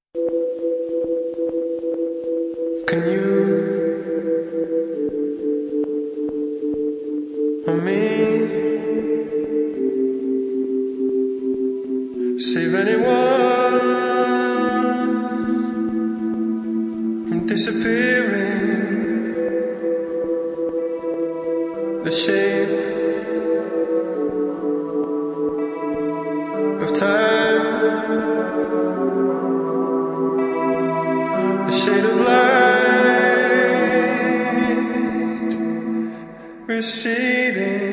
Can you or me save anyone from disappearing? The shape of time, the shade of light receding.